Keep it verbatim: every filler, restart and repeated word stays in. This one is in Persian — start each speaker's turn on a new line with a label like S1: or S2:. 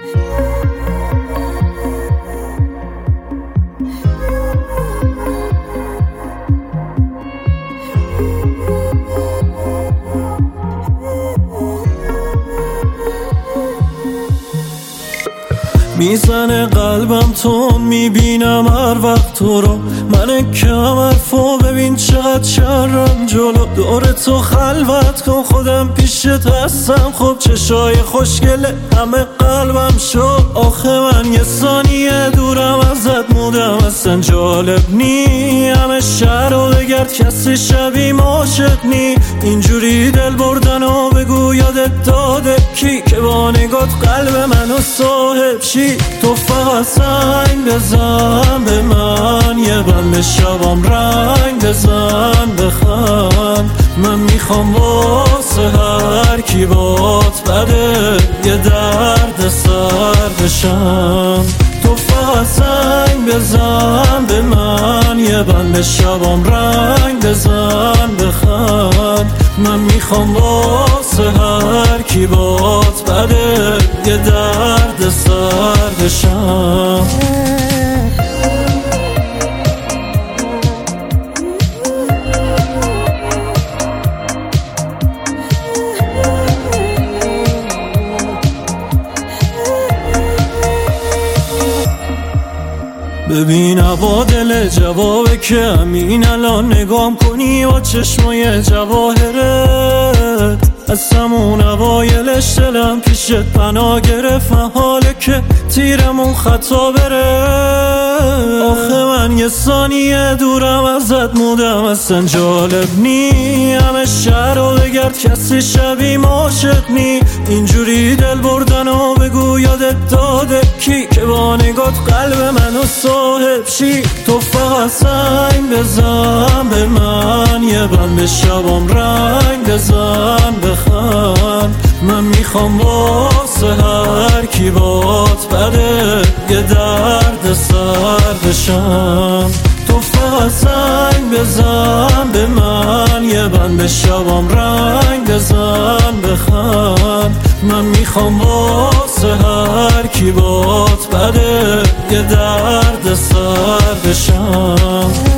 S1: میزنه قلبم تو میبینم هر وقت تو رو، من کم حرفو ببین چقدر شرم جلو، دور تو خلوت کن خودم پیشت هستم، خب چشای خوشگله همه قلبم شد، آخه من یه ثانیه دورم ازت مودم اصلا جالب نی، همه شهر رو بگرد کسی شبیم عاشق نی، اینجوری دل بردن و بگو یادت داده کی که با نگات قلب منو صاحب شی، تو فقط سنگ بزن به من، یه بند شبام رنگ بزن بخند، من میخوام واسه هر کی بات بده یه درد سر بشم، تو فقط سنگ بزن به من، یه بند شبام رنگ بزن بخند، من میخوام واسه هر کی بات بده یه درد سر بشم. ببین عوادل جوابه که همین الان نگام کنی با چشمای جواهرت، از همون اوایلش دلم پیشت پناه گرفت، حاله که تیرمون خطا بره، آخه من یه ثانیه دورم ازت مودم اصلا جالب نی، همه شهر رو بگرد کسی شبیم عاشق نی، اینجوری دل بردن و بگو یادت داده کی که با نگات قلب منو صاحب شی، تو فقط سنگ بزن به من، یه بند شبام رنگ بزن بخند، من میخوام واسه هر کی بات بده یه درد سر بشم، تو فقط سنگ بزن به من، یه بند شبام رنگ بزن بخند، من میخوام واسه هر کی بات بده یه درد سر بشم.